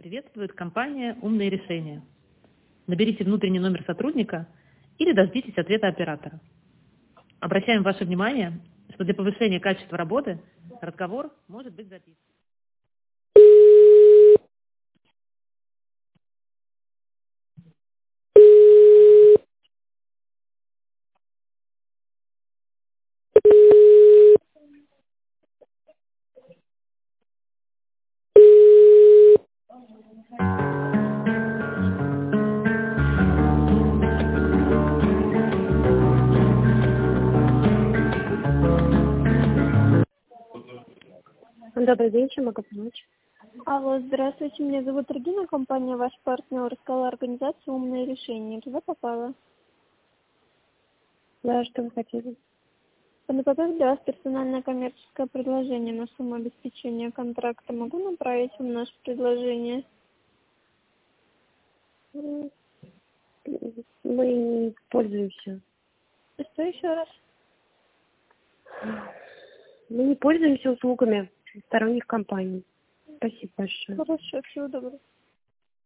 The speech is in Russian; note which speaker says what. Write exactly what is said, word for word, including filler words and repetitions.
Speaker 1: Приветствует компания «Умные решения». Наберите внутренний номер сотрудника или дождитесь ответа оператора. Обращаем ваше внимание, что для повышения качества работы разговор может быть записан.
Speaker 2: Добрый день, чем могу помочь?
Speaker 3: Алло, здравствуйте, меня зовут Регина, компания «Ваш партнер», рассказала организация «Умные решения». Туда попала.
Speaker 2: Да, что вы хотели?
Speaker 3: Подготовить для вас персональное коммерческое предложение на сумму обеспечения контракта. Могу направить вам наше предложение?
Speaker 2: М, Мы не пользуемся.
Speaker 3: Что еще раз?
Speaker 2: Мы не пользуемся услугами сторонних компаний. Спасибо большое.
Speaker 3: Хорошо, всего доброго.